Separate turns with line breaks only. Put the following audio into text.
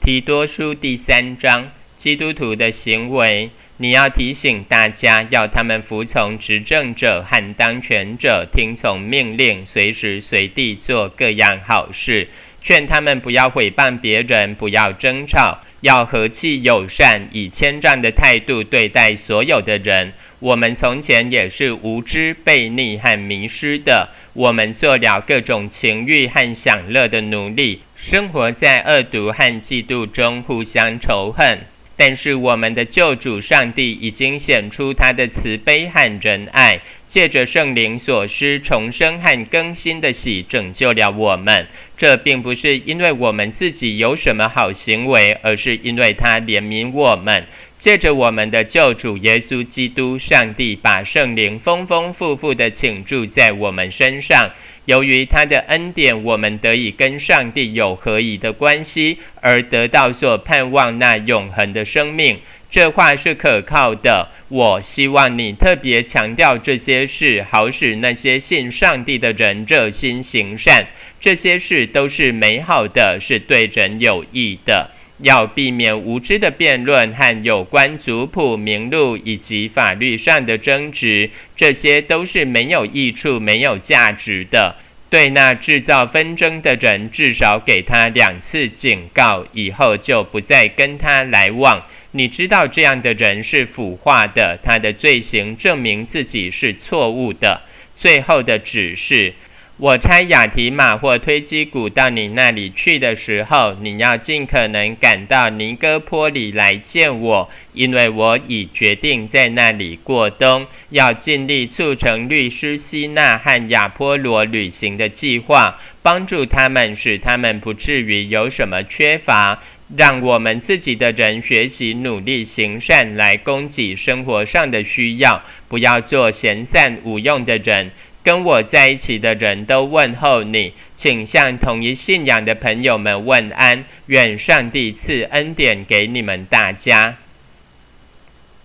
提多书第3章，基督徒的行为，你要提醒大家，要他们服从执政者和当权者，听从命令，随时随地做各样好事，劝他们不要毁谤别人，不要争吵，要和气友善，以谦让的态度对待所有的人。我们从前也是无知、悖逆和迷失的，我们做了各种情欲和享乐的奴隶，生活在恶毒和嫉妒中，互相仇恨。但是我们的救主上帝已经显出他的慈悲和仁爱，借着圣灵所施重生和更新的洗拯救了我们。这并不是因为我们自己有什么好行为，而是因为他怜悯我们。借着我们的救主耶稣基督，上帝把圣灵丰丰富富地倾注在我们身上。由于他的恩典，我们得以跟上帝有合宜的关系，而得到所盼望那永恒的生命。这话是可靠的。我希望你特别强调这些事，好使那些信上帝的人热心行善。这些事都是美好的，是对人有益的。要避免无知的辩论和有关族谱、名录以及法律上的争执，这些都是没有益处、没有价值的。对那制造纷争的人，至少给他2次警告，以后就不再跟他来往。你知道这样的人是腐化的，他的罪行证明自己是错误的。最后的指示，我差亚提马或推基古到你那里去的时候，你要尽可能赶到尼哥坡里来见我，因为我已决定在那里过冬，要尽力促成律师西纳和亚波罗旅行的计划，帮助他们，使他们不至于有什么缺乏。让我们自己的人学习努力行善，来供给生活上的需要，不要做闲散无用的人。跟我在一起的人都问候你，请向同一信仰的朋友们问安，愿上帝赐恩典给你们大家。